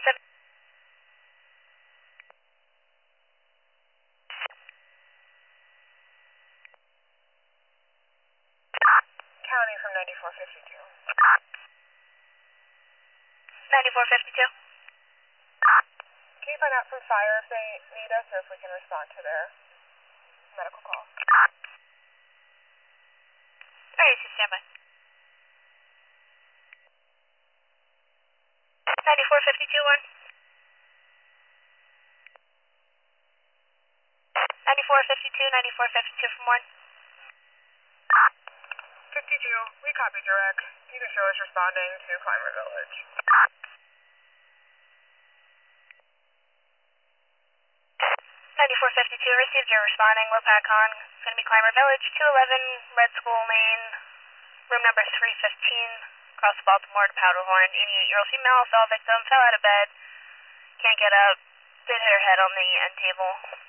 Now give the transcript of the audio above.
County from 9452. 9452. Can you find out from fire if they need us or if we can respond to their medical call? Alright, standby. 9452-1. 9452, 9452 from 1. 52, we copy direct. You can show us responding to Climber Village. 9452, received your responding. Lopacon, going to be Climber Village, 211 Red School Lane, room number 315, across Baltimore to Powderhorn. 88-year-old female, fell victim, fell out of bed, can't get up, did hit her head on the end table.